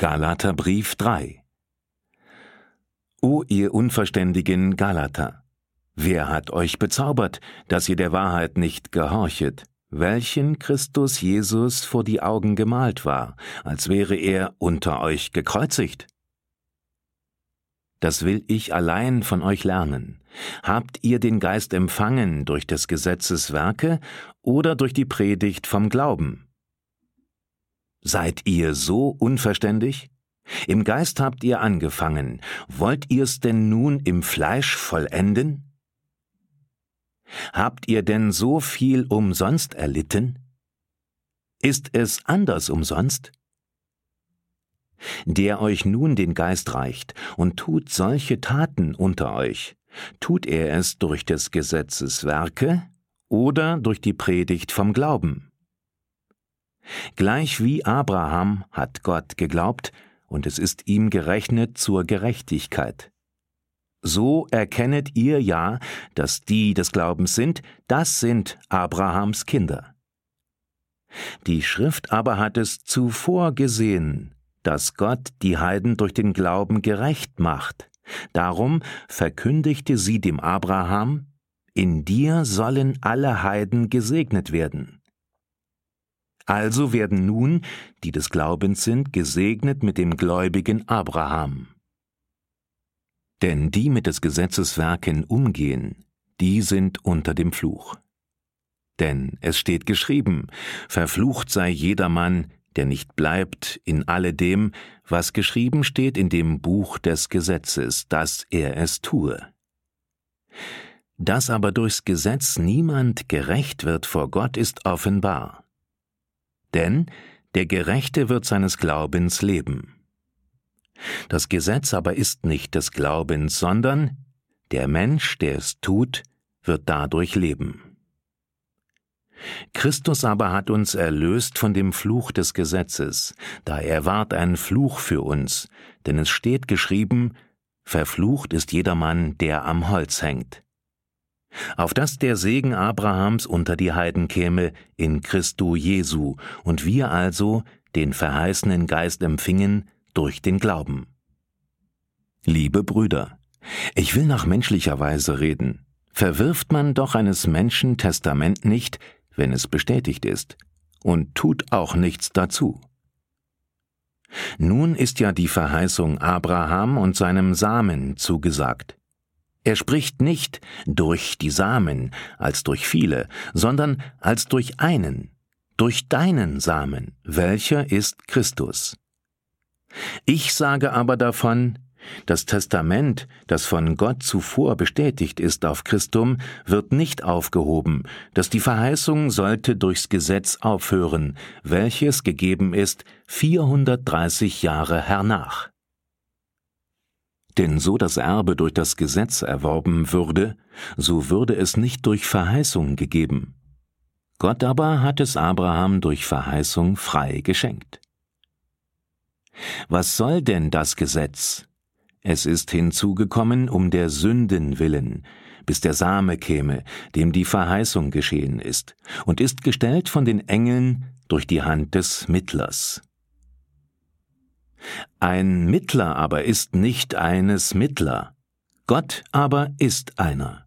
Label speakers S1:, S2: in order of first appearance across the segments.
S1: Galaterbrief 3. O ihr unverständigen Galater! Wer hat euch bezaubert, dass ihr der Wahrheit nicht gehorchet, welchen Christus Jesus vor die Augen gemalt war, als wäre er unter euch gekreuzigt? Das will ich allein von euch lernen. Habt ihr den Geist empfangen durch des Gesetzes Werke oder durch die Predigt vom Glauben? Seid ihr so unverständig? Im Geist habt ihr angefangen, wollt ihr's denn nun im Fleisch vollenden? Habt ihr denn so viel umsonst erlitten? Ist es anders umsonst? Der euch nun den Geist reicht und tut solche Taten unter euch, tut er es durch des Gesetzes Werke oder durch die Predigt vom Glauben? Gleich wie Abraham hat Gott geglaubt, und es ist ihm gerechnet zur Gerechtigkeit. So erkennet ihr ja, dass die des Glaubens sind, das sind Abrahams Kinder. Die Schrift aber hat es zuvor gesehen, dass Gott die Heiden durch den Glauben gerecht macht. Darum verkündigte sie dem Abraham: In dir sollen alle Heiden gesegnet werden. Also werden nun, die des Glaubens sind, gesegnet mit dem gläubigen Abraham. Denn die mit des Gesetzes Werken umgehen, die sind unter dem Fluch. Denn es steht geschrieben: Verflucht sei jedermann, der nicht bleibt in alledem, was geschrieben steht in dem Buch des Gesetzes, dass er es tue. Dass aber durchs Gesetz niemand gerecht wird vor Gott, ist offenbar. Denn der Gerechte wird seines Glaubens leben. Das Gesetz aber ist nicht des Glaubens, sondern der Mensch, der es tut, wird dadurch leben. Christus aber hat uns erlöst von dem Fluch des Gesetzes, da er ward ein Fluch für uns, denn es steht geschrieben: Verflucht ist jedermann, der am Holz hängt. Auf dass der Segen Abrahams unter die Heiden käme in Christo Jesu, und wir also den verheißenen Geist empfingen durch den Glauben. Liebe Brüder, ich will nach menschlicher Weise reden. Verwirft man doch eines Menschen Testament nicht, wenn es bestätigt ist, und tut auch nichts dazu. Nun ist ja die Verheißung Abraham und seinem Samen zugesagt. Er spricht nicht durch die Samen als durch viele, sondern als durch einen, durch deinen Samen, welcher ist Christus. Ich sage aber davon: Das Testament, das von Gott zuvor bestätigt ist auf Christum, wird nicht aufgehoben, dass die Verheißung sollte durchs Gesetz aufhören, welches gegeben ist 430 Jahre hernach. Denn so das Erbe durch das Gesetz erworben würde, so würde es nicht durch Verheißung gegeben. Gott aber hat es Abraham durch Verheißung frei geschenkt. Was soll denn das Gesetz? Es ist hinzugekommen um der Sünden willen, bis der Same käme, dem die Verheißung geschehen ist, und ist gestellt von den Engeln durch die Hand des Mittlers. Ein Mittler aber ist nicht eines Mittler, Gott aber ist einer.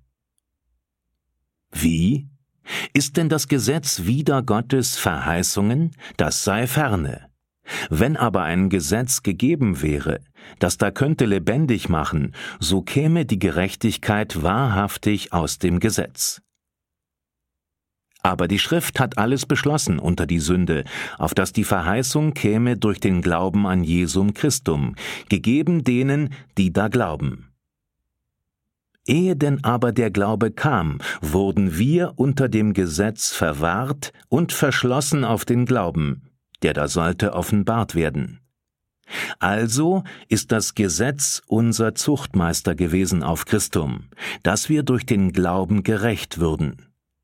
S1: Wie? Ist denn das Gesetz wider Gottes Verheißungen? Das sei ferne. Wenn aber ein Gesetz gegeben wäre, das da könnte lebendig machen, so käme die Gerechtigkeit wahrhaftig aus dem Gesetz. Aber die Schrift hat alles beschlossen unter die Sünde, auf dass die Verheißung käme durch den Glauben an Jesum Christum, gegeben denen, die da glauben. Ehe denn aber der Glaube kam, wurden wir unter dem Gesetz verwahrt und verschlossen auf den Glauben, der da sollte offenbart werden. Also ist das Gesetz unser Zuchtmeister gewesen auf Christum, dass wir durch den Glauben gerecht würden.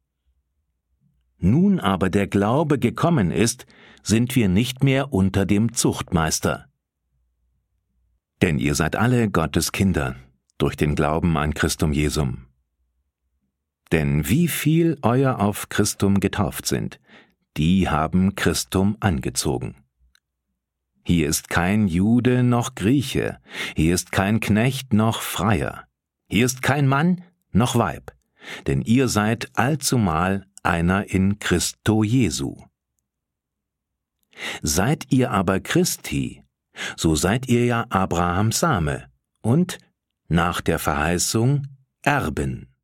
S1: Nun aber der Glaube gekommen ist, sind wir nicht mehr unter dem Zuchtmeister. Denn ihr seid alle Gottes Kinder, durch den Glauben an Christum Jesum. Denn wie viel euer auf Christum getauft sind, die haben Christum angezogen. Hier ist kein Jude noch Grieche, hier ist kein Knecht noch Freier, hier ist kein Mann noch Weib, denn ihr seid allzumal einer in Christo Jesu. Seid ihr aber Christi, so seid ihr ja Abrahams Same und, nach der Verheißung, Erben.